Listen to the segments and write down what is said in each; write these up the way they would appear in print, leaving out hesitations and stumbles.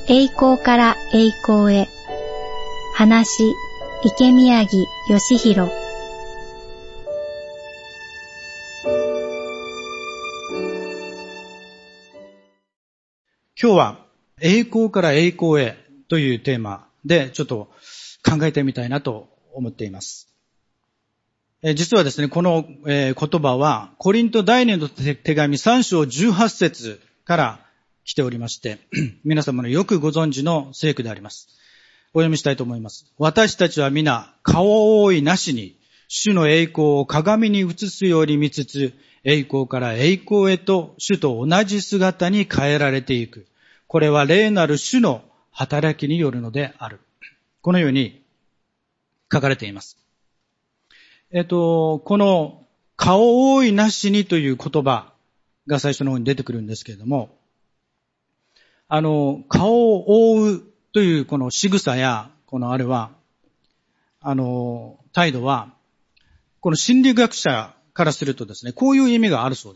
栄光から栄光へ。話、池宮城義弘。 今日は栄光から栄光へというテーマでちょっと考えてみたいなと思っています。実はですね、この言葉はコリント第2の手紙3章18節から来ておりまして、皆様のよくご存知の聖句であります。お読みしたいと思います。私たちは皆顔覆いなしに主の栄光を鏡に映すように見つつ、栄光から栄光へと主と同じ姿に変えられていく。これは霊なる主の働きによるのである。このように書かれています。この顔覆いなしにという言葉が最初の方に出てくるんですけれども、顔を覆うというこの仕草や、態度は、この心理学者からするとですね、こういう意味があるそうです。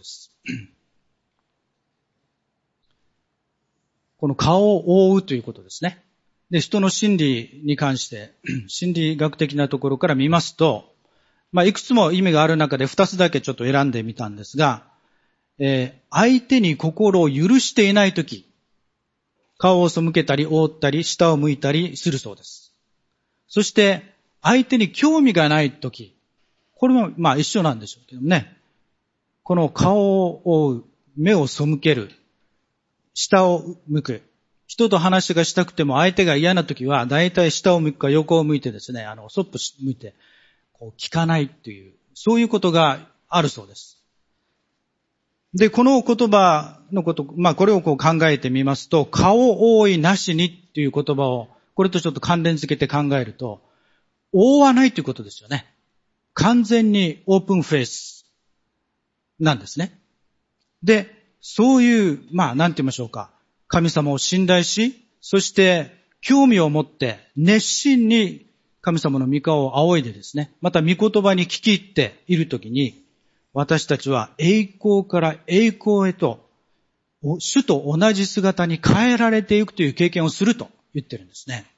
この顔を覆うということですね。で、人の心理に関して、心理学的なところから見ますと、いくつも意味がある中で2つだけちょっと選んでみたんですが、相手に心を許していないとき、顔を背けたり覆ったり下を向いたりするそうです。そして相手に興味がないとき、これも一緒なんでしょうけどね。この顔を覆う、目を背ける、下を向く。人と話がしたくても相手が嫌なときは、だいたい下を向くか横を向いてですね、そっぽ向いて、聞かないという、そういうことがあるそうです。で、この言葉のこと、これを考えてみますと、顔覆いなしにっていう言葉を、これとちょっと関連付けて考えると、覆わないということですよね。完全にオープンフェイスなんですね。で、そういう、なんて言いましょうか。神様を信頼し、そして興味を持って熱心に神様の御顔を仰いでですね、また御言葉に聞き入っているときに、私たちは栄光から栄光へと、主と同じ姿に変えられていくという経験をすると言ってるんですね。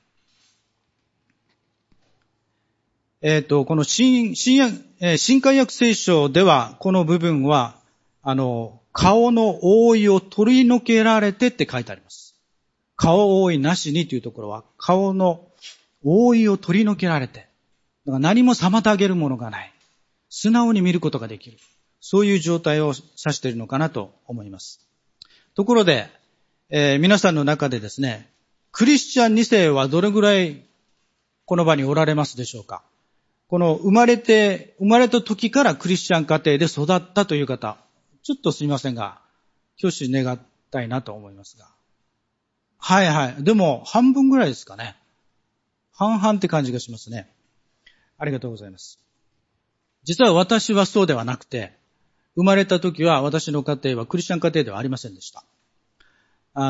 この新海訳聖書では、この部分は、顔の覆いを取り除けられてって書いてあります。顔覆いなしにというところは、顔の覆いを取り除けられて、だから何も妨げるものがない。素直に見ることができる。そういう状態を指しているのかなと思います。ところで、皆さんの中でですね、クリスチャン2世はどれぐらいこの場におられますでしょうか。この生まれた時からクリスチャン家庭で育ったという方、ちょっとすみませんが、挙手願ったいなと思いますが。はいはい。でも半分ぐらいですかね。半々って感じがしますね。ありがとうございます。実は私はそうではなくて、生まれた時は私の家庭はクリスチャン家庭ではありませんでした。何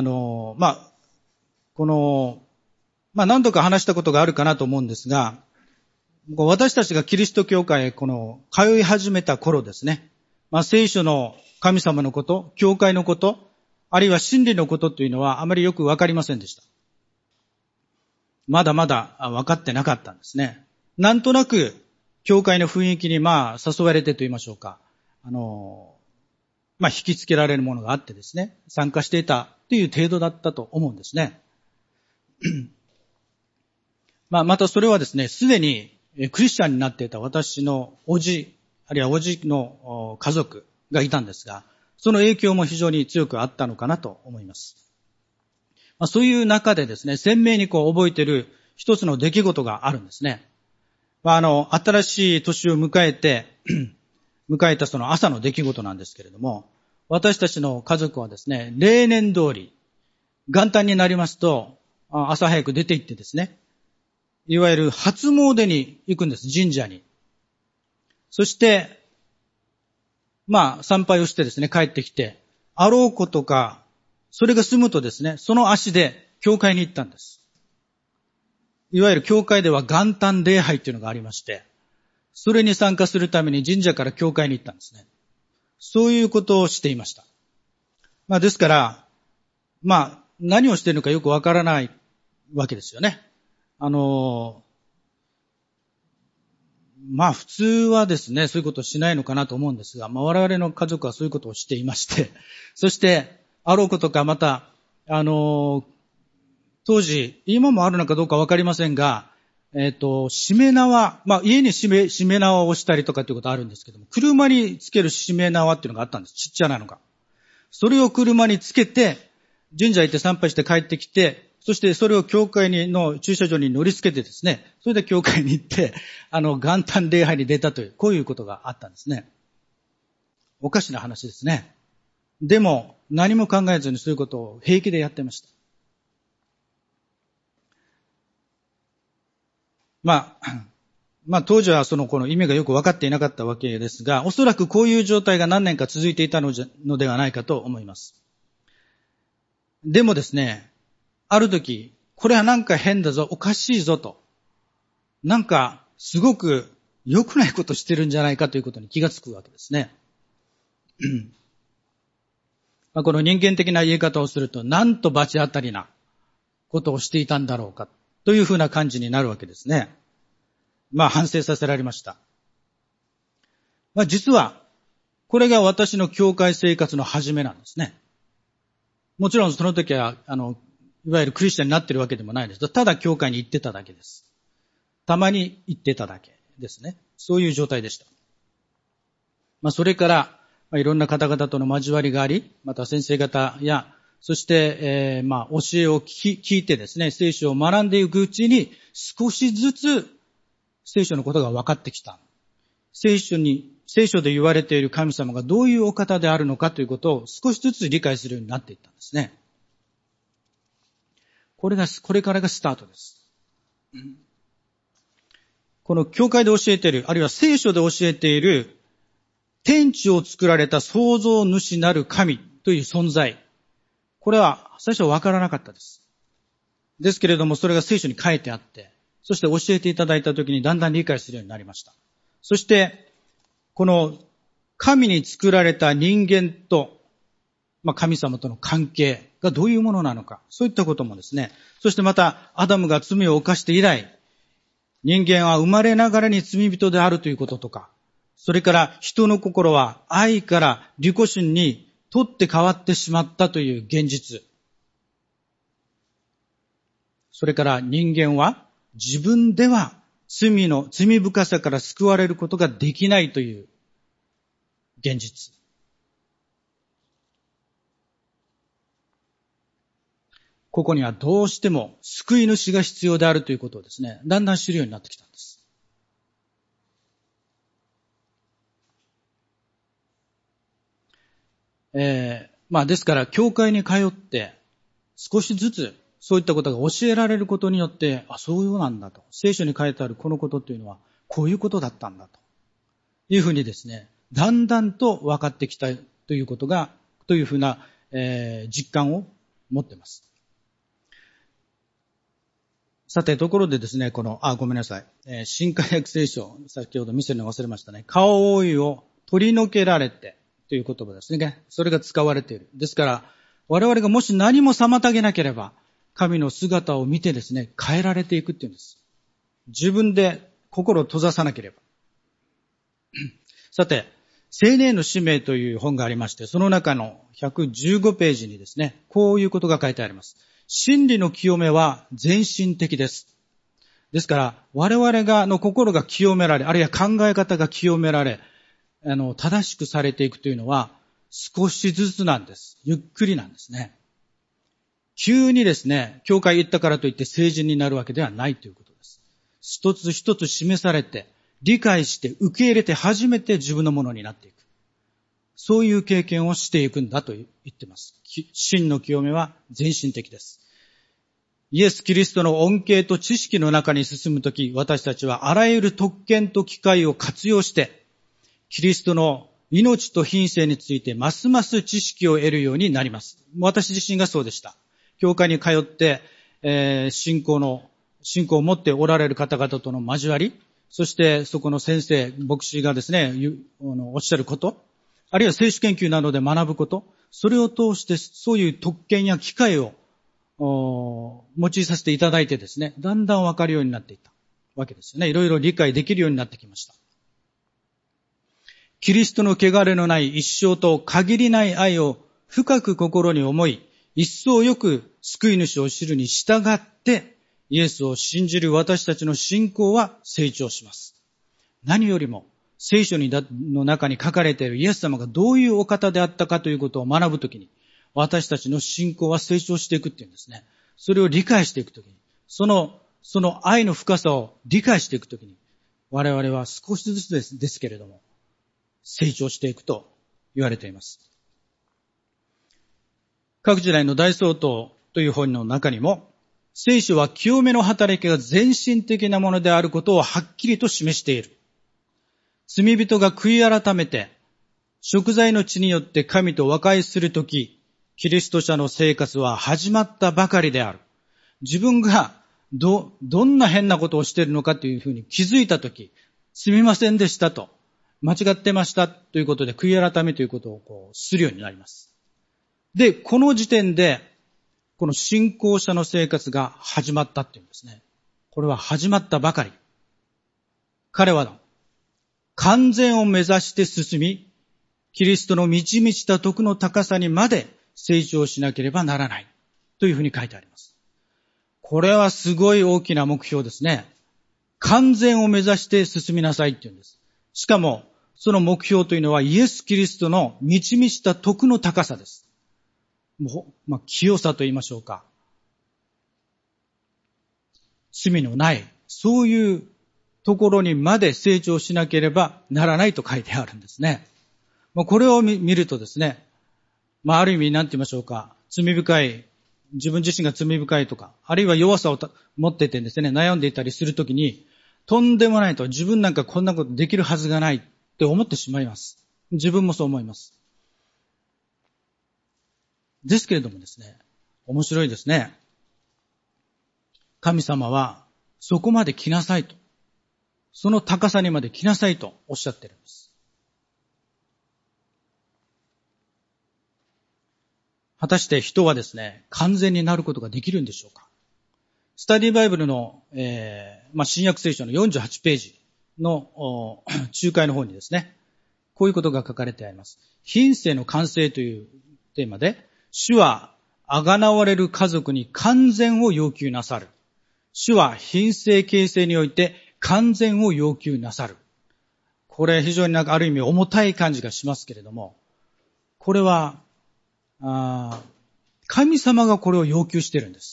度か話したことがあるかなと思うんですが、私たちがキリスト教会へ通い始めた頃ですね、聖書の神様のこと、教会のこと、あるいは真理のことというのはあまりよくわかりませんでした。まだまだ分かってなかったんですね。なんとなく、教会の雰囲気に誘われてと言いましょうか。引きつけられるものがあってですね、参加していたという程度だったと思うんですね。またそれはですね、すでにクリスチャンになっていた私の叔父、あるいは叔父の家族がいたんですが、その影響も非常に強くあったのかなと思います。そういう中でですね、鮮明に覚えている一つの出来事があるんですね。新しい年を迎えたその朝の出来事なんですけれども、私たちの家族はですね、例年通り、元旦になりますと、朝早く出て行ってですね、いわゆる初詣に行くんです、神社に。そして、参拝をしてですね、帰ってきて、あろうことか、それが済むとですね、その足で教会に行ったんです。いわゆる教会では元旦礼拝というのがありまして、それに参加するために神社から教会に行ったんですね。そういうことをしていました。ですから、 何をしているのかよくわからないわけですよね。普通はですね、そういうことをしないのかなと思うんですが、我々の家族はそういうことをしていまして、そして、あろうことかまた、当時、今もあるのかどうかわかりませんが、しめ縄、家にしめ縄をしたりとかっていうことあるんですけども、車につけるしめ縄っていうのがあったんです。ちっちゃなのが。それを車につけて、神社行って参拝して帰ってきて、そしてそれを教会の駐車場に乗り付けてですね、それで教会に行って、元旦礼拝に出たという、こういうことがあったんですね。おかしな話ですね。でも、何も考えずにそういうことを平気でやってました。当時はこの意味がよく分かっていなかったわけですが、おそらくこういう状態が何年か続いていたのではないかと思います。でもですね、ある時、これはなんか変だぞ、おかしいぞと、なんかすごく良くないことしてるんじゃないかということに気がつくわけですね。この人間的な言い方をすると、なんと罰当たりなことをしていたんだろうかというふうな感じになるわけですね。反省させられました。実は、これが私の教会生活の始めなんですね。もちろんその時は、いわゆるクリスチャンになっているわけでもないです。ただ教会に行ってただけです。たまに行ってただけですね。そういう状態でした。それから、いろんな方々との交わりがあり、また先生方や、そして、教えを聞いてですね、聖書を学んでいくうちに、少しずつ聖書のことが分かってきた。聖書で言われている神様がどういうお方であるのかということを少しずつ理解するようになっていったんですね。これからがスタートです。この教会で教えている、あるいは聖書で教えている、天地を作られた創造主なる神という存在。これは最初は分からなかったです。ですけれども、それが聖書に書いてあって、そして教えていただいたときにだんだん理解するようになりました。そして、この神に作られた人間と、神様との関係がどういうものなのか、そういったこともですね、そしてまたアダムが罪を犯して以来、人間は生まれながらに罪人であるということとか、それから人の心は愛から利己心に取って変わってしまったという現実。それから人間は自分では罪深さから救われることができないという現実。ここにはどうしても救い主が必要であるということをですね、だんだん知るようになってきたんです。ですから、教会に通って、少しずつそういったことが教えられることによって、そういうなんだと。聖書に書いてあるこのことというのは、こういうことだったんだと。いうふうにですね、だんだんと分かってきたということが、というふうな、実感を持っています。さて、ところでですね、ごめんなさい。新海訳聖書、先ほど見せるの忘れましたね。顔覆いを取り除けられてという言葉ですね。それが使われている。ですから、我々がもし何も妨げなければ、神の姿を見てですね、変えられていくっていうんです。自分で心を閉ざさなければ。さて、青年の使命という本がありまして、その中の115ページにですね、こういうことが書いてあります。真理の清めは全身的です。ですから、我々の心が清められ、あるいは考え方が清められ、正しくされていくというのは、少しずつなんです。ゆっくりなんですね。急にですね、教会行ったからといって成人になるわけではないということです。一つ一つ示されて、理解して受け入れて初めて自分のものになっていく。そういう経験をしていくんだと言っています。真の清めは全身的です。イエス・キリストの恩恵と知識の中に進むとき、私たちはあらゆる特権と機会を活用して、キリストの命と品性についてますます知識を得るようになります。私自身がそうでした。教会に通って、信仰を持っておられる方々との交わり、そしてそこの先生、牧師がですね、おっしゃること、あるいは聖書研究などで学ぶこと、それを通してそういう特権や機会を用いさせていただいてですね、だんだんわかるようになっていったわけですよね。いろいろ理解できるようになってきました。キリストの汚れのない一生と限りない愛を深く心に思い、一層よく救い主を知るに従って、イエスを信じる私たちの信仰は成長します。何よりも、聖書の中に書かれているイエス様がどういうお方であったかということを学ぶときに、私たちの信仰は成長していくっていうんですね。それを理解していくときに、その愛の深さを理解していくときに、我々は少しずつですけれども、成長していくと言われています。各時代の大総統という本の中にも、聖書は清めの働きが全身的なものであることをはっきりと示している。罪人が悔い改めて、贖罪の地によって神と和解するとき、キリスト者の生活は始まったばかりである。自分がどんな変なことをしているのかというふうに気づいたとき、すみませんでしたと、間違ってましたということで悔い改めということをするようになります。で、この時点で、この信仰者の生活が始まったっていうんですね。これは始まったばかり。彼は完全を目指して進み、キリストの満ち満ちた徳の高さにまで成長しなければならないというふうに書いてあります。これはすごい大きな目標ですね。完全を目指して進みなさいっていうんです。しかも、その目標というのはイエス・キリストの満ち満ちた徳の高さです。清さと言いましょうか。罪のない、そういうところにまで成長しなければならないと書いてあるんですね。これを見るとですね、ある意味何て言いましょうか、罪深い、自分自身が罪深いとか、あるいは弱さを持っててですね、悩んでいたりするときに、とんでもないと、自分なんかこんなことできるはずがないって思ってしまいます。自分もそう思います。ですけれどもですね、面白いですね。神様はそこまで来なさいと。その高さにまで来なさいとおっしゃっているんです。果たして人はですね、完全になることができるんでしょうか。スタディバイブルの、新約聖書の48ページの仲介の方にですね、こういうことが書かれてあります。品性の完成というテーマで、主は贖われる家族に完全を要求なさる。主は品性形成において完全を要求なさる。これ非常にある意味重たい感じがしますけれども、これは、神様がこれを要求しているんです。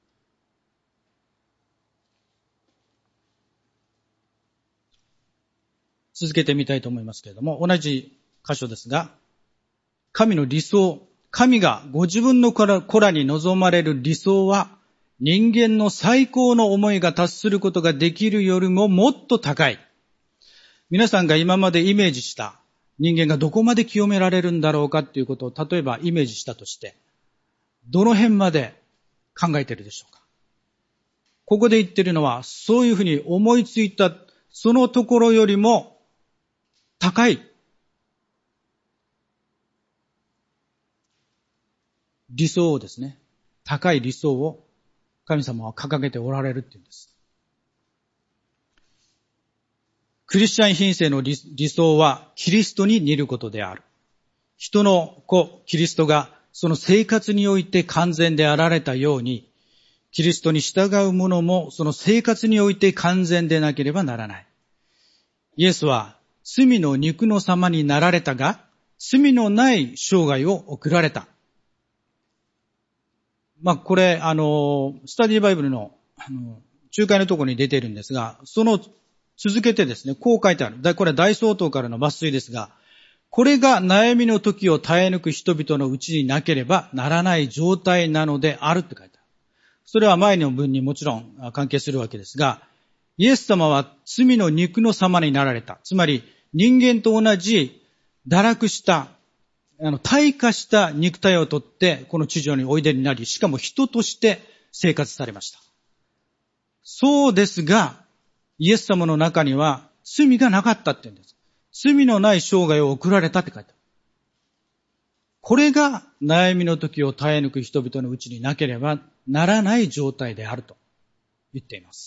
続けてみたいと思いますけれども、同じ箇所ですが、神の理想、神がご自分の子らに望まれる理想は、人間の最高の思いが達することができるよりももっと高い。皆さんが今までイメージした人間がどこまで清められるんだろうかということを例えばイメージしたとして、どの辺まで考えているでしょうか。ここで言っているのは、そういうふうに思いついたそのところよりも高い理想をですね、高い理想を神様は掲げておられるっていうんです。クリスチャン品性の理想はキリストに似ることである。人の子、キリストがその生活において完全であられたように、キリストに従う者もその生活において完全でなければならない。イエスは罪の肉の様になられたが、罪のない生涯を送られた。これ、スタディバイブルの、仲介のところに出ているんですが、その続けてですね、こう書いてある。これは大総統からの抜粋ですが、これが悩みの時を耐え抜く人々のうちになければならない状態なのであるって書いてある。それは前の文にもちろん関係するわけですが、イエス様は罪の肉の様になられた。つまり人間と同じ堕落した、退化した肉体をとってこの地上においでになり、しかも人として生活されました。そうですが、イエス様の中には罪がなかったって言うんです。罪のない生涯を送られたって書いてある。これが悩みの時を耐え抜く人々のうちになければならない状態であると言っています。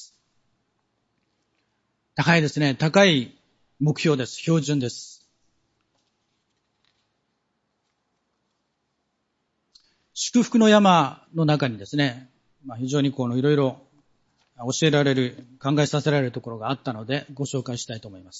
高いですね。高い目標です。標準です。祝福の山の中にですね、非常にいろいろ教えられる、考えさせられるところがあったのでご紹介したいと思います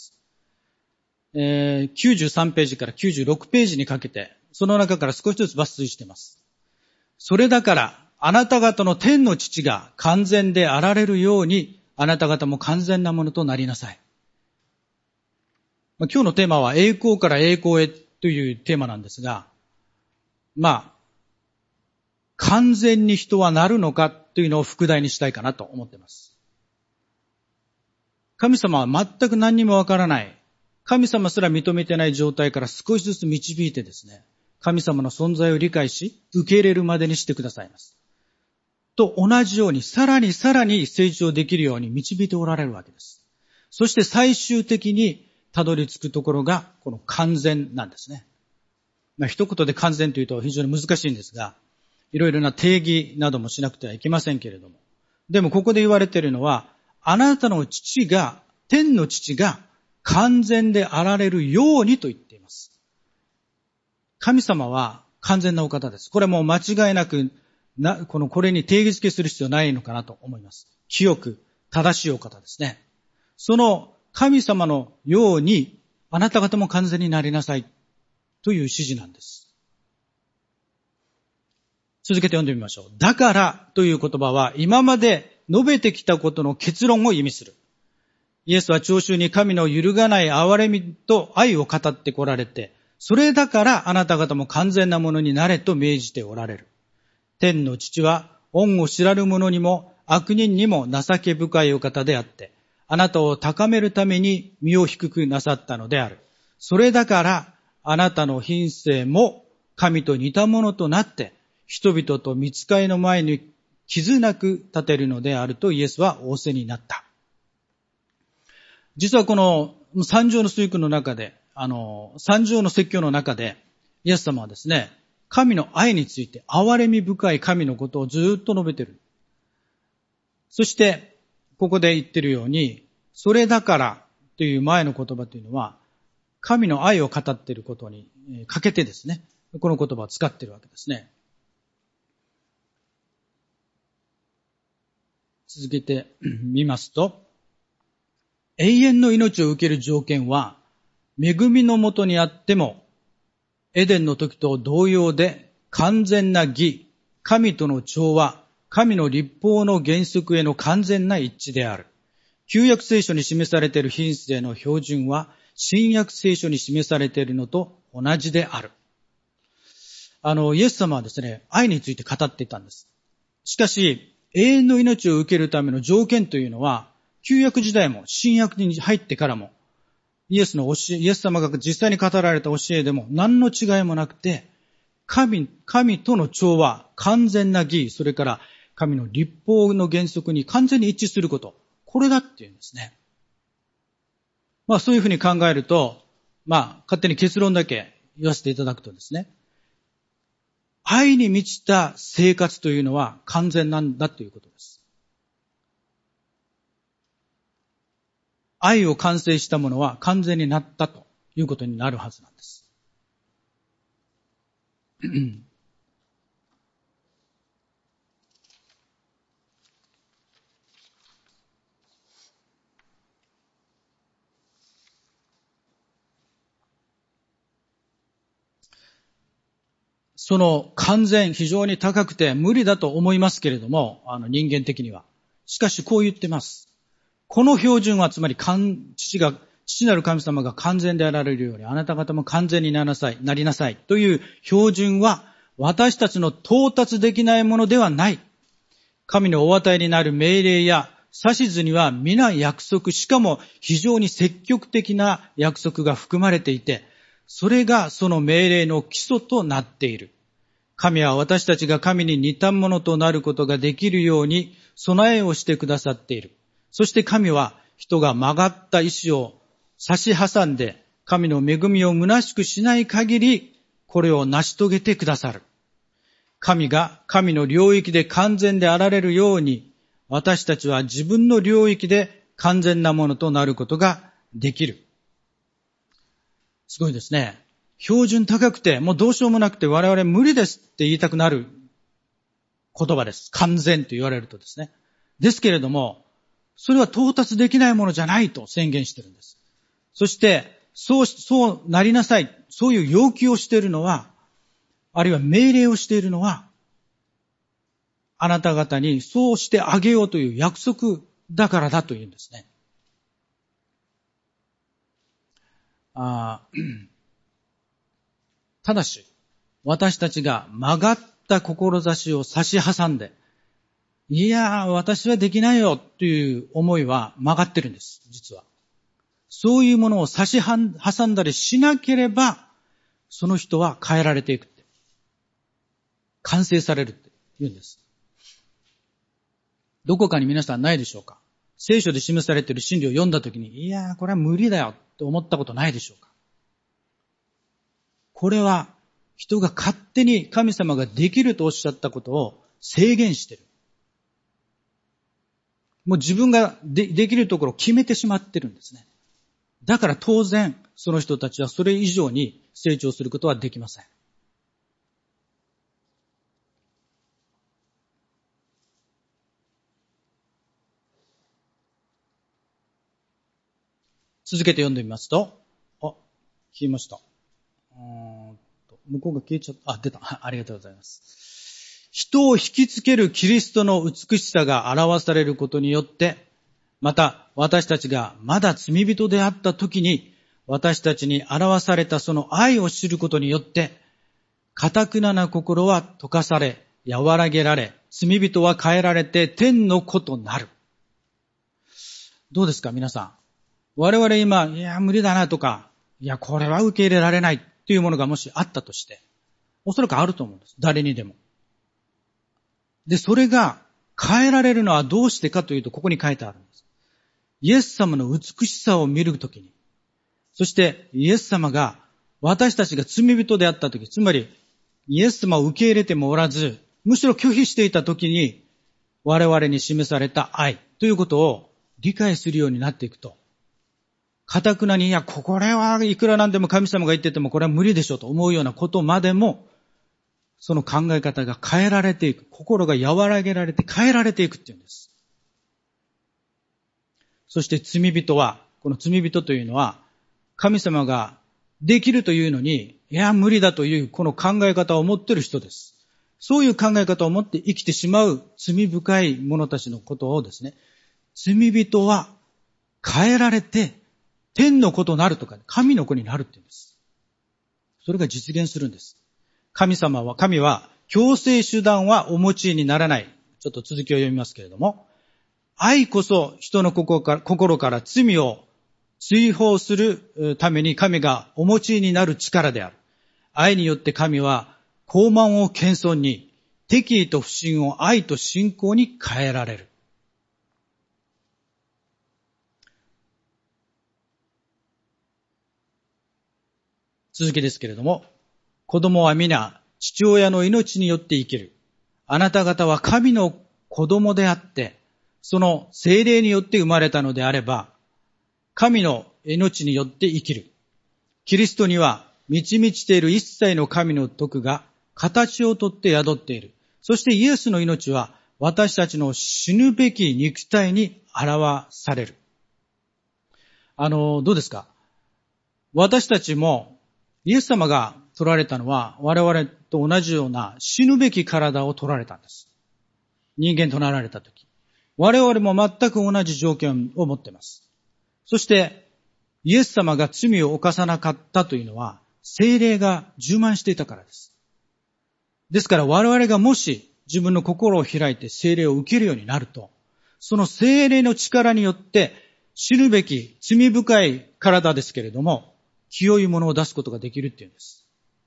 。93ページから96ページにかけて、その中から少しずつ抜粋しています。それだから、あなた方の天の父が完全であられるように、あなた方も完全なものとなりなさい。今日のテーマは栄光から栄光へというテーマなんですが、完全に人はなるのかというのを副題にしたいかなと思っています。神様は全く何にもわからない、神様すら認めてない状態から少しずつ導いてですね、神様の存在を理解し、受け入れるまでにしてくださいます。と同じように、さらに成長できるように導いておられるわけです。そして最終的にたどり着くところが、この完全なんですね。一言で完全というと非常に難しいんですが、いろいろな定義などもしなくてはいけませんけれども。でもここで言われているのは、あなたの父が、天の父が完全であられるようにと言っています。神様は完全なお方です。これも間違いなく、これに定義付けする必要ないのかなと思います。清く正しいお方ですね。その神様のように、あなた方も完全になりなさいという指示なんです。続けて読んでみましょう。だからという言葉は今まで述べてきたことの結論を意味する。イエスは聴衆に神の揺るがない憐れみと愛を語ってこられて、それだからあなた方も完全なものになれと命じておられる。天の父は恩を知らぬ者にも悪人にも情け深いお方であって、あなたを高めるために身を低くなさったのである。それだからあなたの品性も神と似たものとなって、人々と御使いの前に傷なく立てるのであるとイエスは仰せになった。実はこの三条の水訓の中で、三条の説教の中で、イエス様はですね、神の愛について、憐れみ深い神のことをずっと述べている。そして、ここで言っているように、それだからという前の言葉というのは、神の愛を語っていることにかけてですね、この言葉を使っているわけですね。続けてみますと、永遠の命を受ける条件は、恵みのもとにあっても、エデンの時と同様で完全な義、神との調和、神の律法の原則への完全な一致である。旧約聖書に示されている品性の標準は、新約聖書に示されているのと同じである。イエス様はですね、愛について語っていたんです。しかし、永遠の命を受けるための条件というのは、旧約時代も新約に入ってからも、イエス様が実際に語られた教えでも何の違いもなくて、神との調和、完全な義、それから神の律法の原則に完全に一致すること、これだっていうんですね。そういうふうに考えると、勝手に結論だけ言わせていただくとですね、愛に満ちた生活というのは完全なんだということです。愛を完成したものは完全になったということになるはずなんです。その完全、非常に高くて無理だと思いますけれども、人間的には。しかしこう言ってます。この標準はつまり父なる神様が完全であられるように、あなた方も完全になりなさいという標準は私たちの到達できないものではない。神のお与えになる命令や指図には皆約束、しかも非常に積極的な約束が含まれていて、それがその命令の基礎となっている。神は私たちが神に似たものとなることができるように備えをしてくださっている。そして神は人が曲がった意志を差し挟んで神の恵みを虚しくしない限りこれを成し遂げてくださる。 神が神の領域で完全であられるように、私たちは自分の領域で完全なものとなることができる。すごいですね。標準高くて、もうどうしようもなくて我々無理ですって言いたくなる言葉です。完全と言われるとですね。ですけれども、それは到達できないものじゃないと宣言しているんです。そして、そうなりなさい。そういう要求をしているのは、あるいは命令をしているのは、あなた方にそうしてあげようという約束だからだというんですね。ただし、私たちが曲がった志を差し挟んで、いやー、私はできないよという思いは曲がってるんです、実は。そういうものを差し挟んだりしなければ、その人は変えられていくって。完成されるって言うんです。どこかに皆さんないでしょうか？聖書で示されている真理を読んだときに、いやー、これは無理だよって思ったことないでしょうか？これは人が勝手に神様ができるとおっしゃったことを制限している。もう自分ができるところを決めてしまってるんですね。だから当然、その人たちはそれ以上に成長することはできません。続けて読んでみますと、消えました。向こうが消えちゃった。出た。ありがとうございます。人を引きつけるキリストの美しさが表されることによって、また私たちがまだ罪人であった時に、私たちに表されたその愛を知ることによって、堅くなな心は溶かされ、和らげられ、罪人は変えられて天の子となる。どうですか皆さん。我々今、いや無理だなとか、いやこれは受け入れられないというものがもしあったとして、おそらくあると思うんです。誰にでも。で、それが変えられるのはどうしてかというと、ここに書いてあるんです。イエス様の美しさを見るときに、そしてイエス様が私たちが罪人であったとき、つまりイエス様を受け入れてもおらず、むしろ拒否していたときに、我々に示された愛ということを理解するようになっていくと、堅くなに、いや、これはいくらなんでも神様が言っててもこれは無理でしょうと思うようなことまでも、その考え方が変えられていく。心が和らげられて変えられていくっていうんです。そして罪人は、この罪人というのは、神様ができるというのに、いや、無理だというこの考え方を持っている人です。そういう考え方を持って生きてしまう罪深い者たちのことをですね、罪人は変えられて天の子となるとか、神の子になるって言うんです。それが実現するんです。神は強制手段はお持ちにならない。ちょっと続きを読みますけれども、愛こそ人の心から罪を追放するために神がお持ちになる力である。愛によって神は傲慢を謙遜に、敵意と不信を愛と信仰に変えられる。続きですけれども、子供は皆父親の命によって生きる。あなた方は神の子供であって、その聖霊によって生まれたのであれば、神の命によって生きる。キリストには満ち満ちている一切の神の徳が形をとって宿っている。そしてイエスの命は私たちの死ぬべき肉体に表される。どうですか？私たちもイエス様が取られたのは我々と同じような死ぬべき体を取られたんです。人間となられたとき。我々も全く同じ条件を持っています。そしてイエス様が罪を犯さなかったというのは聖霊が充満していたからです。ですから我々がもし自分の心を開いて聖霊を受けるようになると、その聖霊の力によって死ぬべき罪深い体ですけれども、清いものを出すことができるっていうんです。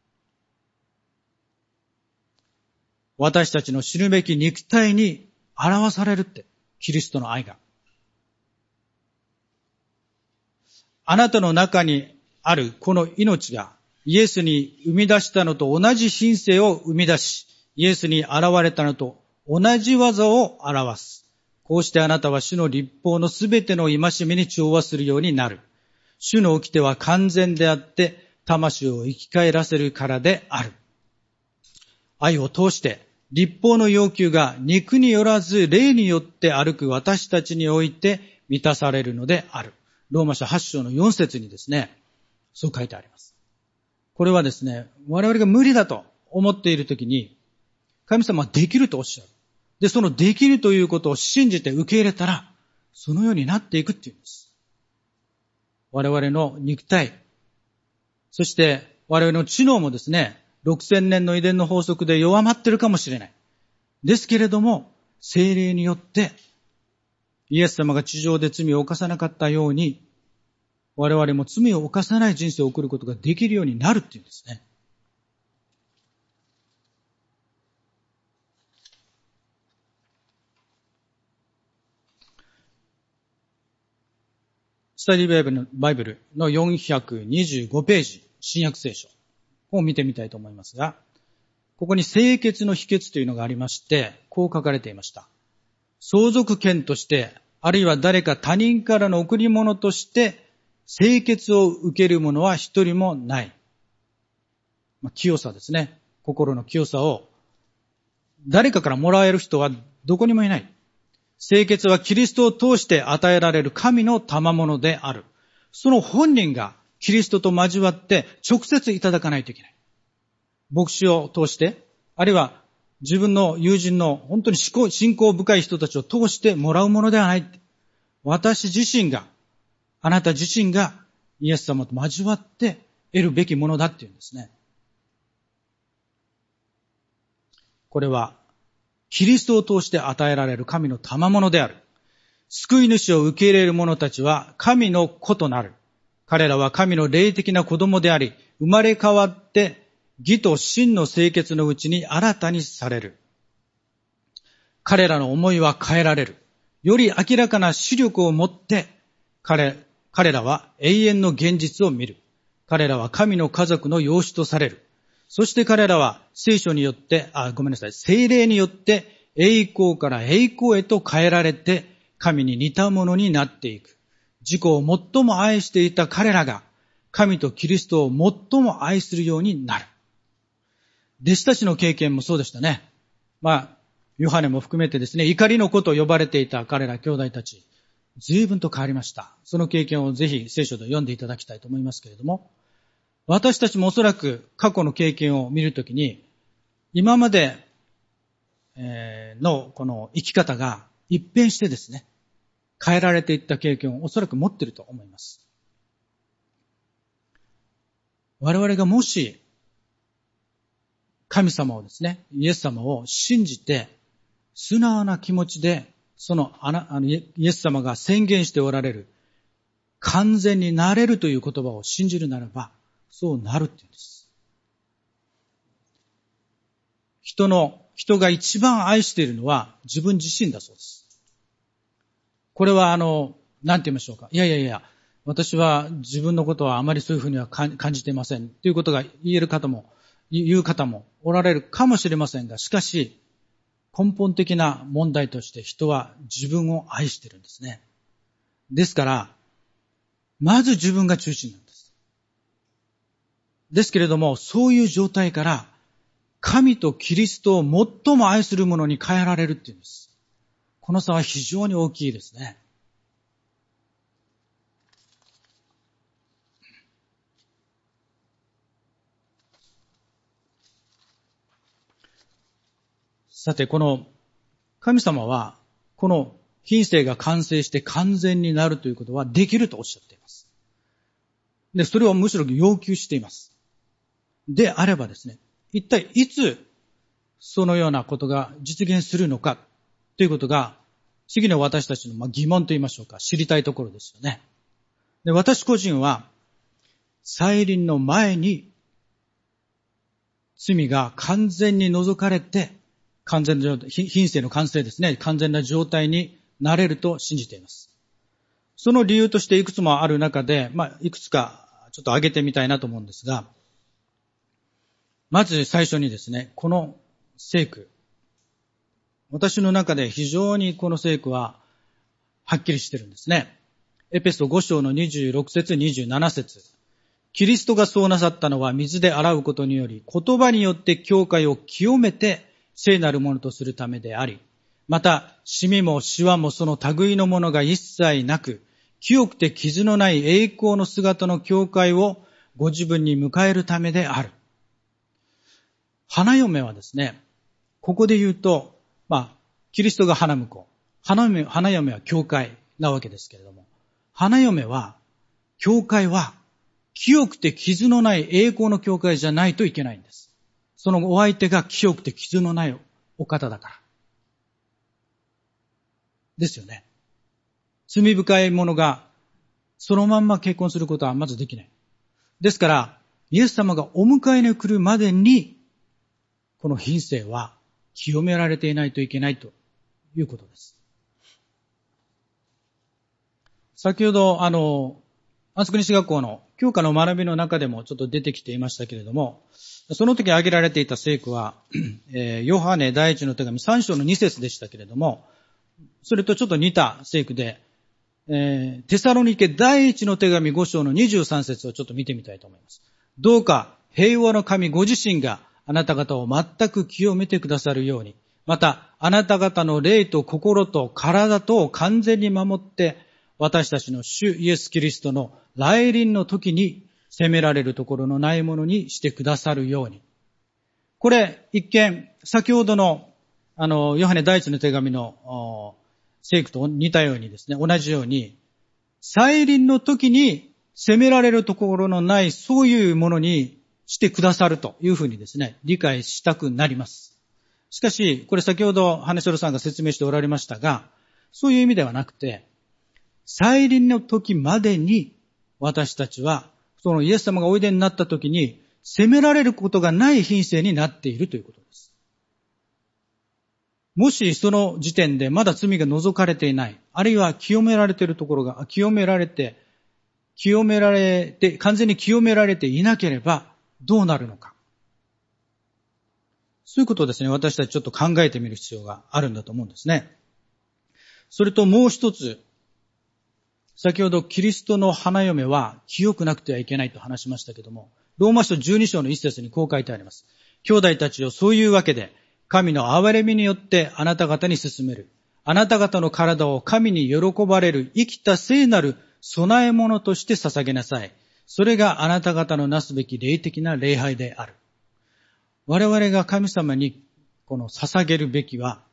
私たちの死ぬべき肉体に表されるって、キリストの愛が。あなたの中にあるこの命がイエスに生み出したのと同じ品性を生み出し、 イエスに現れたのと同じ技を表す。こうしてあなたは主の律法のすべての戒めに調和するようになる。主の掟は完全であって、魂を生き返らせるからである。愛を通して、律法の要求が肉によらず霊によって歩く私たちにおいて満たされるのである。ローマ書8章の4節にですね、そう書いてあります。これはですね、我々が無理だと思っているときに、神様はできるとおっしゃる。で、そのできるということを信じて受け入れたら、そのようになっていくっていうんです。我々の肉体、そして我々の知能もですね、6000年の遺伝の法則で弱まっているかもしれない。ですけれども、聖霊によって、イエス様が地上で罪を犯さなかったように、我々も罪を犯さない人生を送ることができるようになるっていうんですね。スタディバイブルの425ページ、新約聖書を見てみたいと思いますが、ここに清潔の秘訣というのがありまして、こう書かれていました。相続権として、あるいは誰か他人からの贈り物として、清潔を受ける者は一人もない。清さですね。心の清さを、誰かからもらえる人はどこにもいない。清潔はキリストを通して与えられる神の賜物である。その本人がキリストと交わって直接いただかないといけない。牧師を通して、あるいは自分の友人の本当に信仰深い人たちを通してもらうものではない。私自身が、あなた自身がイエス様と交わって得るべきものだっていうんですね。これはキリストを通して与えられる神の賜物である。救い主を受け入れる者たちは神の子となる。彼らは神の霊的な子供であり、生まれ変わって義と真の清潔のうちに新たにされる。彼らの思いは変えられる。より明らかな視力を持って彼らは永遠の現実を見る。彼らは神の家族の養子とされる。そして彼らは聖霊によって栄光から栄光へと変えられて神に似たものになっていく。自己を最も愛していた彼らが神とキリストを最も愛するようになる。弟子たちの経験もそうでしたね。ヨハネも含めてですね、怒りの子と呼ばれていた彼ら兄弟たち、随分と変わりました。その経験をぜひ聖書で読んでいただきたいと思いますけれども、私たちもおそらく過去の経験を見るときに、今までのこの生き方が一変してですね、変えられていった経験をおそらく持っていると思います。我々がもし神様をですね、イエス様を信じて素直な気持ちでイエス様が宣言しておられる完全になれるという言葉を信じるならばそうなるっていうんです。人が一番愛しているのは自分自身だそうです。これはなんて言いましょうか。いや、私は自分のことはあまりそういうふうには感じていません。ということが言う方もおられるかもしれませんが、しかし根本的な問題として人は自分を愛しているんですね。ですから、まず自分が中心なんです。ですけれども、そういう状態から神とキリストを最も愛するものに変えられるっていうんです。この差は非常に大きいですね。さて、この神様は、この品性が完成して完全になるということはできるとおっしゃっています。で、それをむしろ要求しています。であればですね、一体いつそのようなことが実現するのかということが、次の私たちの疑問と言いましょうか、知りたいところですよね。で、私個人は、再臨の前に、罪が完全に除かれて、品性の完成ですね、完全な状態になれると信じています。その理由としていくつもある中で、いくつかちょっと挙げてみたいなと思うんですが、まず最初にですね、この聖句。私の中で非常にこの聖句ははっきりしてるんですね。エペソ5章の26節27節。キリストがそうなさったのは水で洗うことにより、言葉によって教会を清めて聖なるものとするためであり、また、シミもシワもその類のものが一切なく、清くて傷のない栄光の姿の教会をご自分に迎えるためである。花嫁はですね、ここで言うと、キリストが花婿、花嫁は教会なわけですけれども、花嫁は、教会は、清くて傷のない栄光の教会じゃないといけないんです。そのお相手が清くて傷のないお方だから。ですよね。罪深い者がそのまんま結婚することはまずできない。ですから、イエス様がお迎えに来るまでに、この品性は清められていないといけないということです。先ほど、安国西学校の教科の学びの中でもちょっと出てきていましたけれども、その時挙げられていた聖句は、ヨハネ第一の手紙3章の2節でしたけれども、それとちょっと似た聖句で、テサロニケ第一の手紙5章の23節をちょっと見てみたいと思います。どうか平和の神ご自身があなた方を全く清めてくださるように、またあなた方の霊と心と体とを完全に守って、私たちの主イエスキリストの来臨の時に責められるところのないものにしてくださるように。これ一見先ほどのヨハネ第一の手紙の聖句と似たようにですね、同じように再臨の時に責められるところのないそういうものにしてくださるというふうにですね、理解したくなります。しかしこれ先ほど羽城さんが説明しておられましたが、そういう意味ではなくて、再臨の時までに私たちはそのイエス様がおいでになった時に責められることがない品性になっているということです。もしその時点でまだ罪が除かれていない、あるいは清められているところが完全に清められていなければどうなるのか。そういうことをですね、私たちちょっと考えてみる必要があるんだと思うんですね。それともう一つ、先ほどキリストの花嫁は清くなくてはいけないと話しましたけども、ローマ書12章の1節にこう書いてあります。兄弟たちをそういうわけで、神の憐れみによってあなた方に進める。あなた方の体を神に喜ばれる生きた聖なる供え物として捧げなさい。それがあなた方のなすべき霊的な礼拝である。我々が神様にこの捧げるべきは、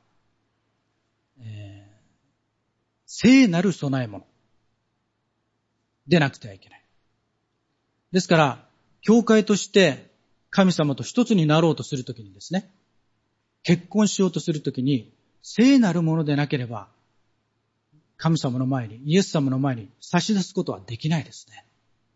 聖なる供え物でなくてはいけない。ですから、教会として神様と一つになろうとするときにですね、結婚しようとするときに、聖なるものでなければ、神様の前に、イエス様の前に差し出すことはできないですね。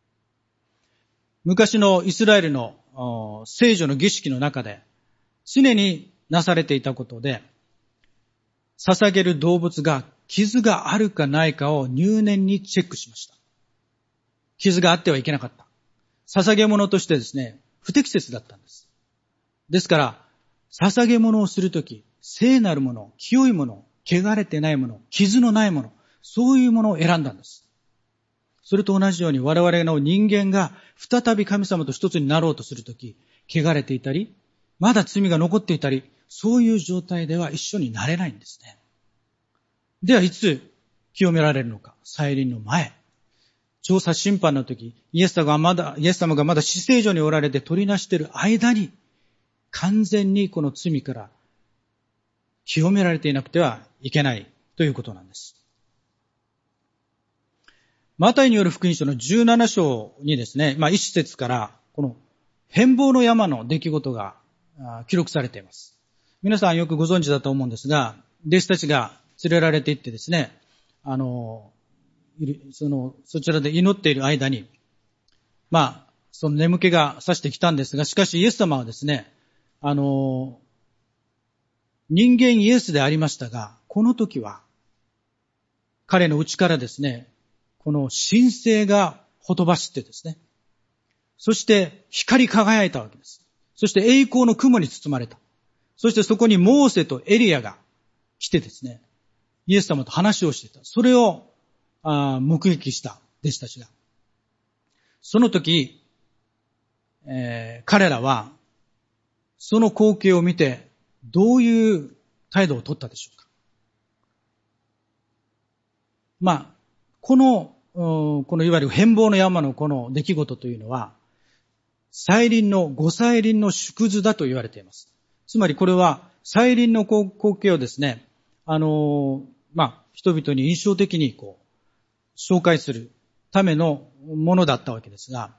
昔のイスラエルの聖女の儀式の中で、常になされていたことで、捧げる動物が傷があるかないかを入念にチェックしました。傷があってはいけなかった。捧げ物としてですね、不適切だったんです。ですから、捧げ物をするとき、聖なるもの、清いもの、汚れてないもの、傷のないもの、そういうものを選んだんです。それと同じように我々の人間が再び神様と一つになろうとするとき、汚れていたり、まだ罪が残っていたり、そういう状態では一緒になれないんですね。ではいつ清められるのか、再臨の前。調査審判の時、イエス様がまだ死聖所におられて取りなしている間に、完全にこの罪から清められていなくてはいけないということなんです。マタイによる福音書の17章にですね、一節からこの変貌の山の出来事が記録されています。皆さんよくご存知だと思うんですが、弟子たちが連れられていってですね、そちらで祈っている間に、その眠気がさしてきたんですが、しかしイエス様はですね、人間イエスでありましたが、この時は彼の内からですね、この神聖がほとばしってですね、そして光り輝いたわけです。そして栄光の雲に包まれた。 そしてそこにモーセとエリアが来てですね、イエス様と話をしていた。それを目撃した弟子たちが。その時、彼らはその光景を見てどういう態度を取ったでしょうか。このいわゆる変貌の山のこの出来事というのは、御再臨の縮図だと言われています。つまりこれは再臨の光景をですね、人々に印象的に紹介するためのものだったわけですが、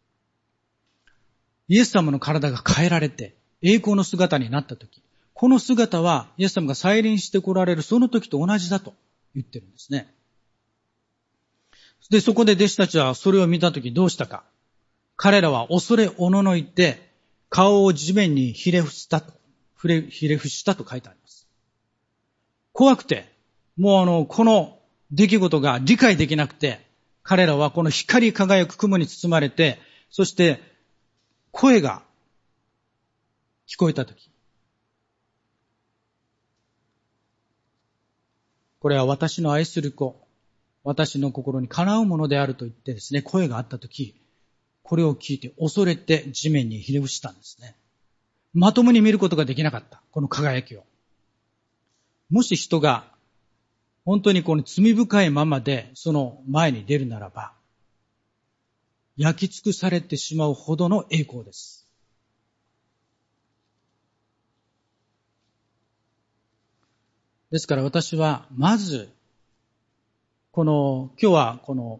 イエス様の体が変えられて栄光の姿になったとき、この姿はイエス様が再臨して来られるその時と同じだと言ってるんですね。で、そこで弟子たちはそれを見たときどうしたか。彼らは恐れおののいて顔を地面にひれ伏したと書いてあります。怖くて、もうこの出来事が理解できなくて、彼らはこの光り輝く雲に包まれて、そして声が聞こえたとき、これは私の愛する子、私の心にかなうものであると言ってですね、声があったとき、これを聞いて恐れて地面にひれ伏したんですね。まともに見ることができなかった、この輝きを。もし人が本当にこの罪深いままでその前に出るならば、焼き尽くされてしまうほどの栄光です。ですから私はまず今日は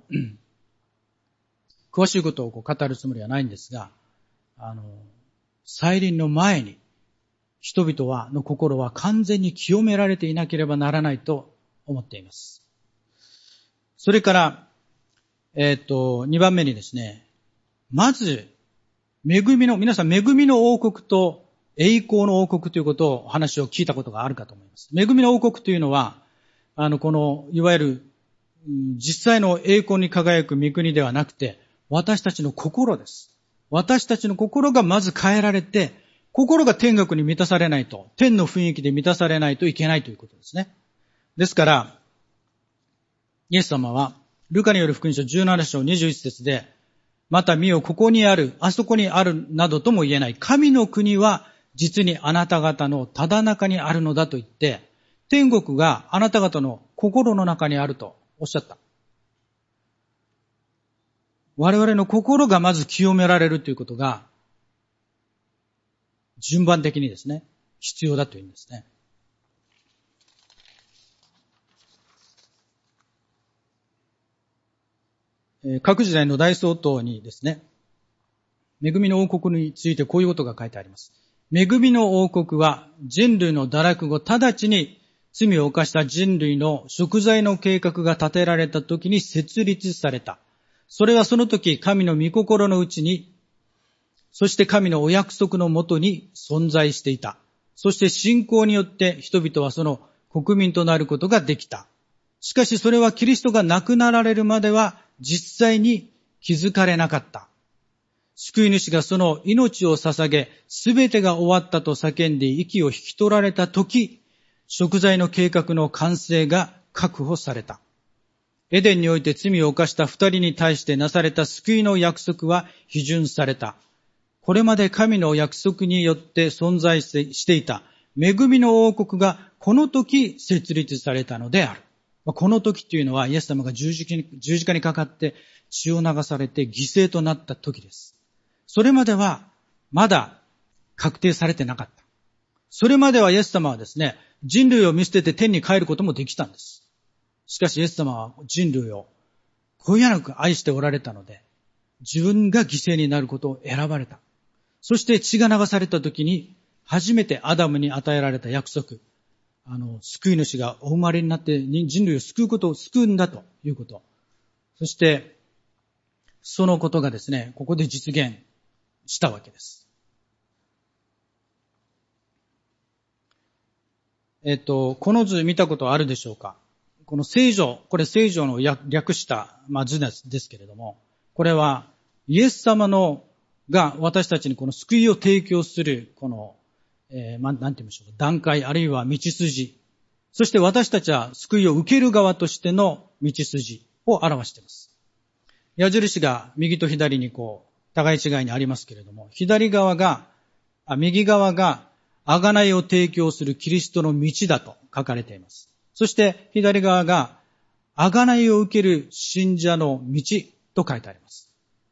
詳しいことを語るつもりはないんですが、再臨の前に人々の心は完全に清められていなければならないと思っています。それから、2番目にですね、まず、皆さん恵みの王国と栄光の王国ということを話を聞いたことがあるかと思います。恵みの王国というのは、いわゆる、実際の栄光に輝く御国ではなくて、私たちの心です。私たちの心がまず変えられて、心が天国に満たされないと、天の雰囲気で満たされないといけないということですね。ですから、イエス様は、ルカによる福音書17章21節で、また見よ、ここにある、あそこにあるなどとも言えない、神の国は実にあなた方のただ中にあるのだと言って、天国があなた方の心の中にあるとおっしゃった。我々の心がまず清められるということが、順番的にですね、必要だというんですね。各時代の大総統にですね、恵みの王国についてこういうことが書いてあります。恵みの王国は人類の堕落後、直ちに罪を犯した人類の贖罪の計画が立てられた時に設立された。それはその時、神の御心のうちに、そして神のお約束のもとに存在していた。そして信仰によって人々はその国民となることができた。しかしそれはキリストが亡くなられるまでは実際に気づかれなかった。救い主がその命を捧げ、すべてが終わったと叫んで息を引き取られたとき、贖罪の計画の完成が確保された。エデンにおいて罪を犯した二人に対してなされた救いの約束は批准された。これまで神の約束によって存在していた恵みの王国がこの時設立されたのである。この時というのはイエス様が十字架にかかって血を流されて犠牲となった時です。それまではまだ確定されてなかった。それまではイエス様はですね、人類を見捨てて天に帰ることもできたんです。しかしイエス様は人類をこよなく愛しておられたので、自分が犠牲になることを選ばれた。そして血が流された時に初めてアダムに与えられた約束、救い主がお生まれになって人類を救うんだということ。そしてそのことがですね、ここで実現したわけです。この図見たことあるでしょうか。この聖女、これ聖女の略した図ですけれども、これはイエス様が私たちにこの救いを提供するこの、 なんて言いましょうか、段階あるいは道筋、そして私たちは救いを受ける側としての道筋を表しています。矢印が右と左に互い違いにありますけれども、右側が贖いを提供するキリストの道だと書かれています。そして左側が贖いを受ける信者の道と書いてあります。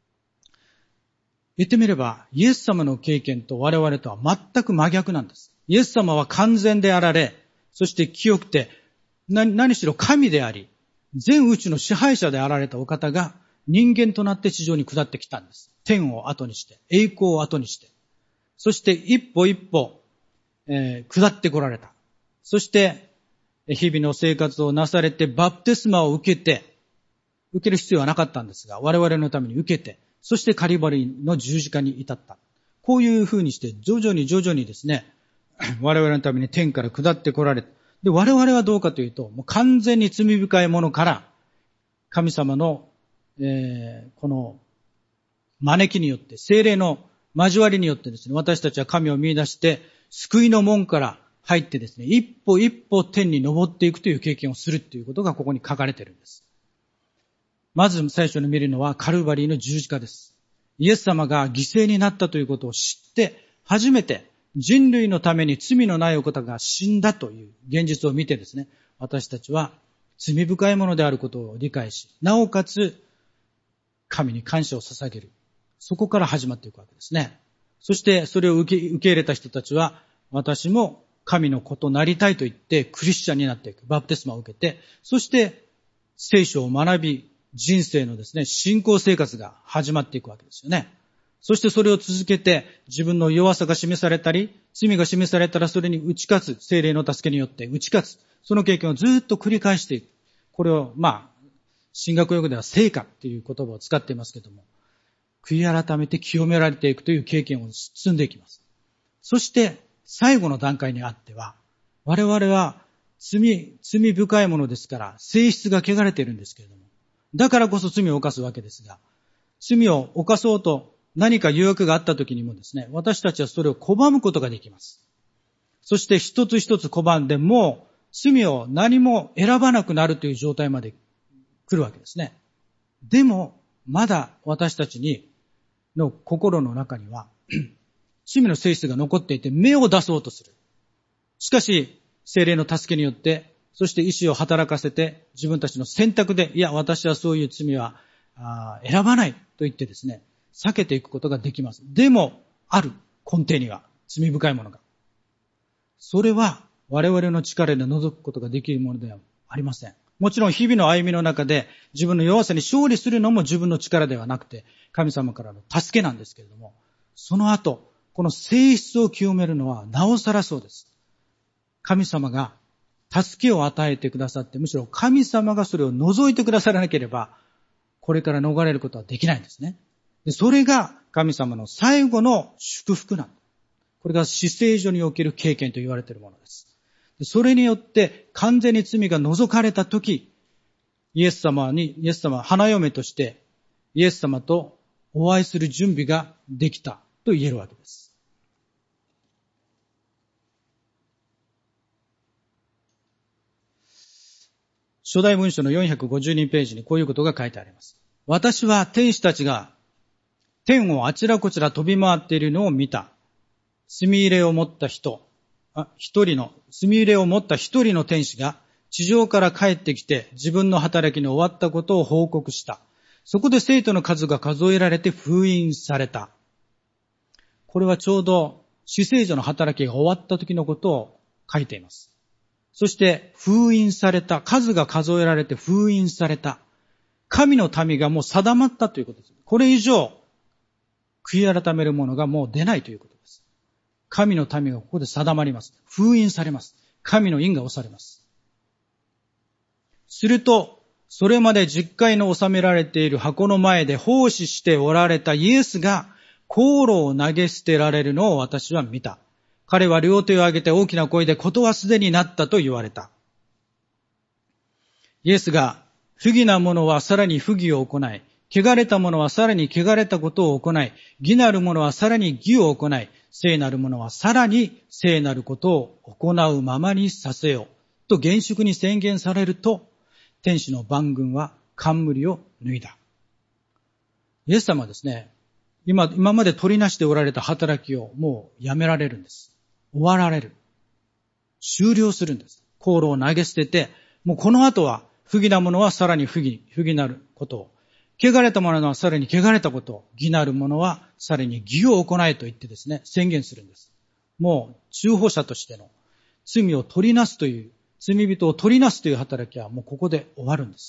言ってみれば、イエス様の経験と我々とは全く真逆なんです。イエス様は完全であられ、そして清くて、何しろ神であり、全宇宙の支配者であられたお方が人間となって地上に下ってきたんです。天を後にして、栄光を後にして、そして一歩一歩、下ってこられた。そして、日々の生活をなされて、バプテスマを受ける必要はなかったんですが、我々のために受けて、そしてカリバリの十字架に至った。こういうふうにして、徐々にですね、我々のために天から下ってこられた。で、我々はどうかというと、もう完全に罪深いものから、神様の、この招きによって、聖霊の交わりによってですね、私たちは神を見出して、救いの門から入ってですね、一歩一歩天に登っていくという経験をするということがここに書かれているんです。まず最初に見るのはカルバリーの十字架です。イエス様が犠牲になったということを知って、初めて人類のために罪のないお方が死んだという現実を見てですね、私たちは罪深いものであることを理解し、なおかつ神に感謝を捧げる。そこから始まっていくわけですね。そしてそれを受け入れた人たちは、私も神の子となりたいと言ってクリスチャンになっていく。バプテスマを受けて、そして聖書を学び、人生のですね、信仰生活が始まっていくわけですよね。そしてそれを続けて、自分の弱さが示されたり、罪が示されたらそれに打ち勝つ、聖霊の助けによって打ち勝つ。その経験をずっと繰り返していく。これを、神学用語では聖果という言葉を使っていますけれども、悔い改めて清められていくという経験を積んでいきます。そして、最後の段階にあっては、我々は罪深いものですから、性質が汚れているんですけれども、だからこそ罪を犯すわけですが、罪を犯そうと何か誘惑があった時にもですね、私たちはそれを拒むことができます。そして一つ一つ拒んでも、罪を何も選ばなくなるという状態まで来るわけですね。でも、まだ私たちの心の中には、罪の性質が残っていて、芽を出そうとする。しかし、聖霊の助けによって、そして意志を働かせて、自分たちの選択で、いや、私はそういう罪は選ばないと言ってですね、避けていくことができます。でも、ある根底には罪深いものが。それは我々の力で除くことができるものではありません。もちろん日々の歩みの中で自分の弱さに勝利するのも自分の力ではなくて、神様からの助けなんですけれども、その後、この性質を清めるのはなおさらそうです。神様が助けを与えてくださって、むしろ神様がそれを除いてくださらなければ、これから逃れることはできないんですね。で、それが神様の最後の祝福なんだ。これが至聖所における経験と言われているものです。で、それによって完全に罪が除かれたとき、イエス様は花嫁としてイエス様とお会いする準備ができたと言えるわけです。初代文書の452ページにこういうことが書いてあります。私は天使たちが天をあちらこちら飛び回っているのを見た。墨入れを持った一人の天使が地上から帰ってきて自分の働きの終わったことを報告した。そこで生徒の数が数えられて封印された。これはちょうど至聖所の働きが終わった時のことを書いています。そして封印された、数が数えられて封印された。神の民がもう定まったということです。これ以上悔い改めるものがもう出ないということです。神の民がここで定まります。封印されます。神の印が押されます。すると、それまで十戒の収められている箱の前で奉仕しておられたイエスが香炉を投げ捨てられるのを私は見た。彼は両手を挙げて大きな声で事はすでになったと言われた。イエスが不義な者はさらに不義を行い、汚れた者はさらに汚れたことを行い、義なる者はさらに義を行い、 聖なる者はさらに聖なることを行うままにさせよと厳粛に宣言されると、天使の万軍は冠を脱いだ。イエス様はですね、今まで取りなしておられた働きをもうやめられるんです。終わられる。終了するんです。香炉を投げ捨てて、もうこの後は不義な者はさらに不義なることを、汚れた者はさらに汚れたことを、義なる者はさらに義を行えと言ってですね、宣言するんです。もう中保者としての罪を取りなすという、罪人を取りなすという働きはもうここで終わるんです。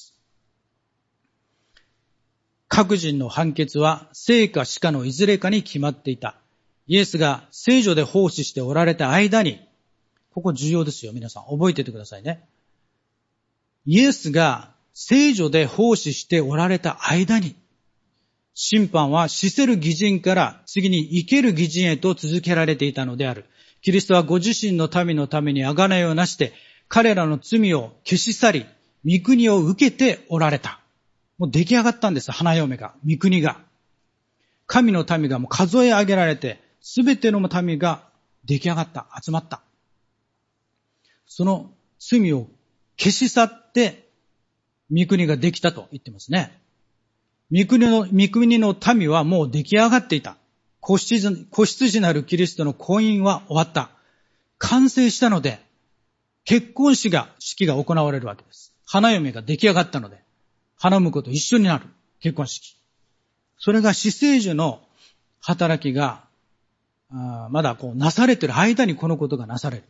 各人の判決は生か死かのいずれかに決まっていた。イエスが聖所で奉仕しておられた間に、ここ重要ですよ、皆さん覚えていてくださいね。イエスが聖所で奉仕しておられた間に、審判は死せる義人から次に生ける義人へと続けられていたのである。キリストはご自身の民のために贖いをなして、彼らの罪を消し去り、御国を受けておられた。もう出来上がったんです、花嫁が、御国が。神の民がもう数え上げられて、すべての民が出来上がった、集まった。その罪を消し去って、御国ができたと言ってますね。御国の民はもう出来上がっていた。子羊なるキリストの婚姻は終わった。完成したので、結婚式が行われるわけです。花嫁が出来上がったので、花婿と一緒になる結婚式。それが死聖所の働きが、まだなされている間にこのことがなされる。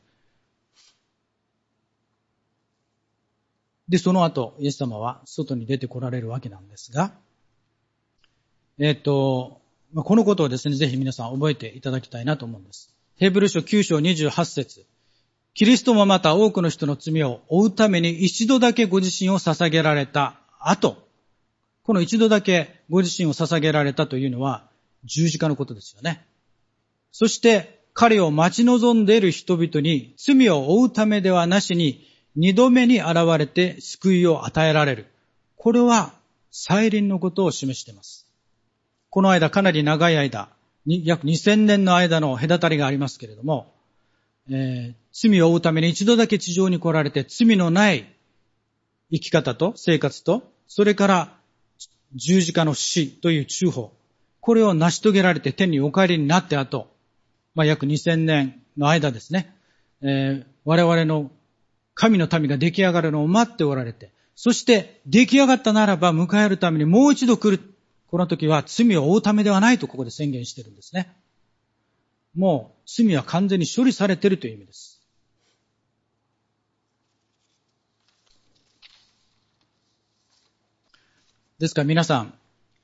で、その後、イエス様は外に出て来られるわけなんですが、このことをですね、ぜひ皆さん覚えていただきたいなと思うんです。ヘブル書9章28節。キリストもまた多くの人の罪を負うために一度だけご自身を捧げられた後、この一度だけご自身を捧げられたというのは十字架のことですよね。そして彼を待ち望んでいる人々に罪を負うためではなしに二度目に現れて救いを与えられる。これは再臨のことを示しています。この間、かなり長い間、約2000年の間の隔たりがありますけれども、罪を負うために一度だけ地上に来られて、罪のない生き方と生活と、それから十字架の死という中保、これを成し遂げられて天にお帰りになって後、約2000年の間ですね、我々の神の民が出来上がるのを待っておられて、そして出来上がったならば迎えるためにもう一度来る。この時は罪を負うためではないとここで宣言しているんですね。もう罪は完全に処理されているという意味です。ですから皆さん、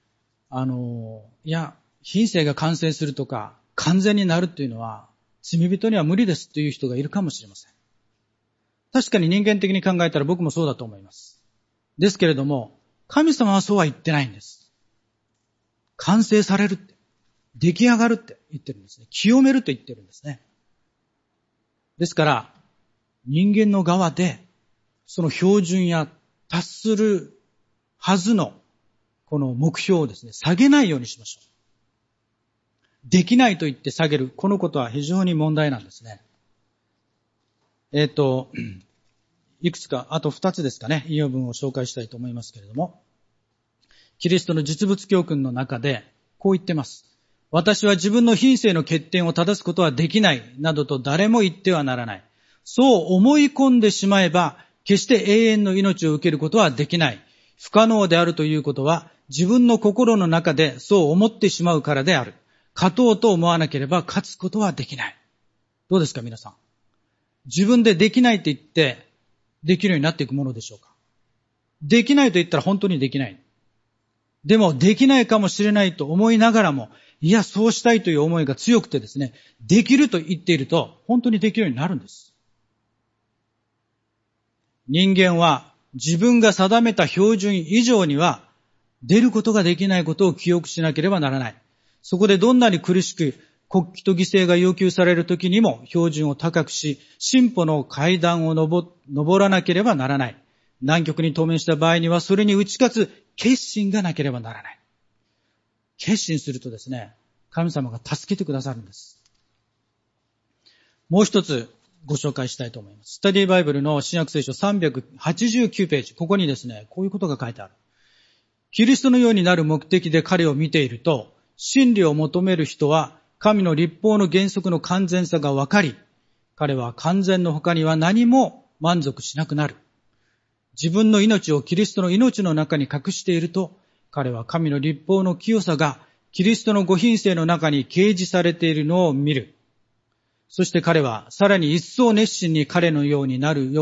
品性が完成するとか、完全になるというのは、罪人には無理ですという人がいるかもしれません。確かに人間的に考えたら僕もそうだと思います。ですけれども、神様はそうは言ってないんです。完成されるって、出来上がるって言ってるんですね。清めると言ってるんですね。ですから、人間の側で、その標準や達するはずの、この目標をですね、下げないようにしましょう。できないと言って下げる。このことは非常に問題なんですね。いくつか、あと2つですかね、引用文を紹介したいと思いますけれども、キリストの実物教訓の中で、こう言ってます。私は自分の品性の欠点を正すことはできない、などと誰も言ってはならない。そう思い込んでしまえば、決して永遠の命を受けることはできない。不可能であるということは、自分の心の中でそう思ってしまうからである。勝とうと思わなければ勝つことはできない。どうですか皆さん。自分でできないと言って、できるようになっていくものでしょうか。できないと言ったら本当にできない。でも、できないかもしれないと思いながらも、いや、そうしたいという思いが強くてですね、できると言っていると、本当にできるようになるんです。人間は自分が定めた標準以上には出ることができないことを記憶しなければならない。そこでどんなに苦しく国旗と犠牲が要求されるときにも標準を高くし、進歩の階段を登らなければならない。難局に当面した場合にはそれに打ち勝つ決心がなければならない。決心するとですね、神様が助けてくださるんです。 もう一つご紹介したいと思います。スタディバイブルの新約聖書389ページ。ここにですね、こういうことが書いてある。キリストのようになる目的で彼を見ていると、真理を求める人は神の律法の原則の完全さが分かり、彼は完全の他には何も満足しなくなる。自分の命をキリストの命の中に隠していると、彼は神の律法の清さがキリストのご品性の中に掲示されているのを見る。そして彼はさらに一層熱心に彼のようになる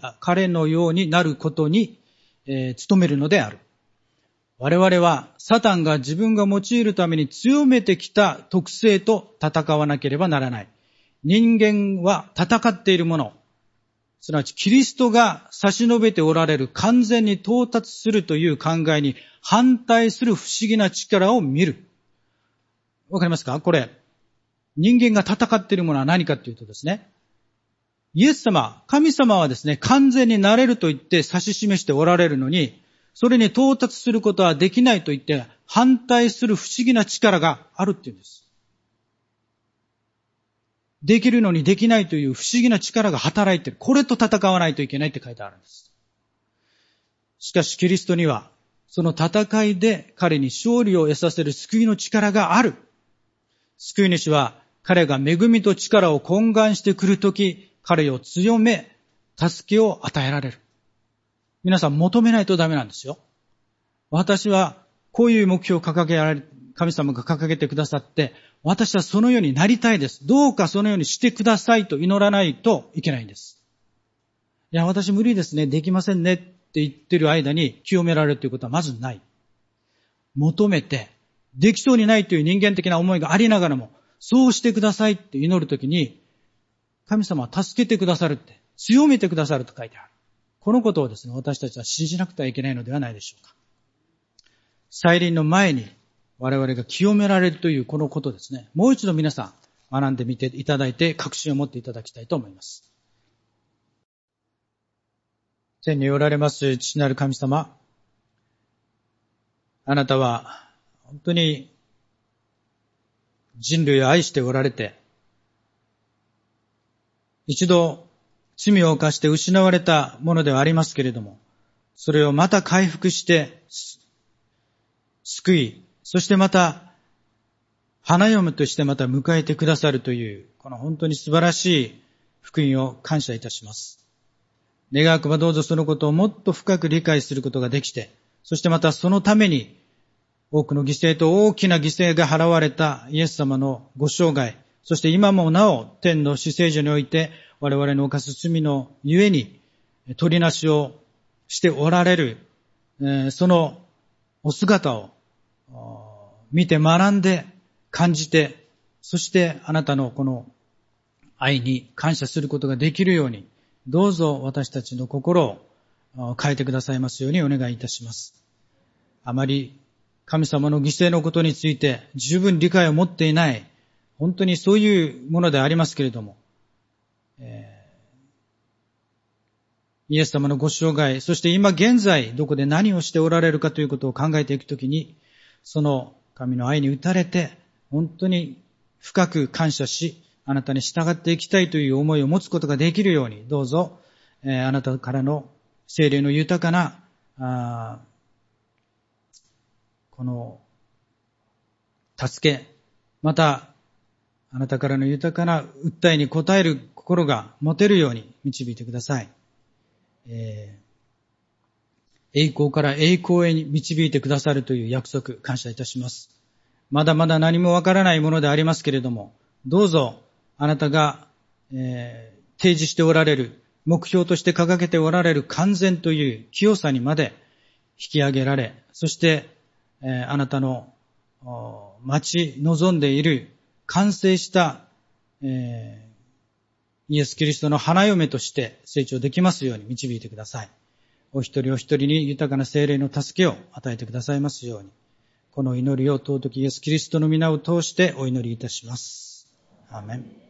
ことに、努めるのである。我々はサタンが自分が用いるために強めてきた特性と戦わなければならない。人間は戦っているもの、すなわちキリストが差し伸べておられる完全に到達するという考えに反対する不思議な力を見る。わかりますか？これ、人間が戦っているものは何かというとですね、イエス様、神様はですね、完全になれると言って指し示しておられるのに、それに到達することはできないと言って反対する不思議な力があるっていうんです。できるのにできないという不思議な力が働いている。これと戦わないといけないって書いてあるんです。しかしキリストには、その戦いで彼に勝利を得させる救いの力がある。救い主は彼が恵みと力を懇願してくるとき、彼を強め、助けを与えられる。皆さん求めないとダメなんですよ。私はこういう目標を掲げられ、神様が掲げてくださって、私はそのようになりたいです。どうかそのようにしてくださいと祈らないといけないんです。いや、私無理ですね。できませんねって言ってる間に清められるということはまずない。求めて、できそうにないという人間的な思いがありながらも、そうしてくださいって祈るときに、神様は助けてくださるって、強めてくださると書いてある。このことをですね、私たちは信じなくてはいけないのではないでしょうか。再臨の前に我々が清められるというこのことですね。もう一度皆さん学んでみていただいて確信を持っていただきたいと思います。天におられます父なる神様、あなたは本当に人類を愛しておられて、一度罪を犯して失われたものではありますけれども、それをまた回復して救い、そしてまた花嫁としてまた迎えてくださるという、この本当に素晴らしい福音を感謝いたします。願わくばどうぞそのことをもっと深く理解することができて、そしてまたそのために多くの犠牲と大きな犠牲が払われたイエス様のご生涯、そして今もなお天の至聖所において我々の犯す罪のゆえに取りなしをしておられる、そのお姿を見て学んで感じて、そしてあなたのこの愛に感謝することができるように、どうぞ私たちの心を変えてくださいますようにお願いいたします。あまり神様の犠牲のことについて十分理解を持っていない、本当にそういうものでありますけれども、イエス様のご生涯、そして今現在どこで何をしておられるかということを考えていくときに、その神の愛に打たれて、本当に深く感謝し、あなたに従っていきたいという思いを持つことができるように、どうぞ、あなたからの聖霊の豊かな、この助け、またあなたからの豊かな訴えに応える心が持てるように導いてください。栄光から栄光へに導いてくださるという約束、感謝いたします。まだまだ何もわからないものでありますけれども、どうぞあなたが、提示しておられる、目標として掲げておられる完全という清さにまで引き上げられ、そして、あなたの待ち望んでいる完成した、イエス・キリストの花嫁として成長できますように導いてください。お一人お一人に豊かな聖霊の助けを与えてくださいますように、この祈りを尊きイエス・キリストの皆を通してお祈りいたします。アーメン。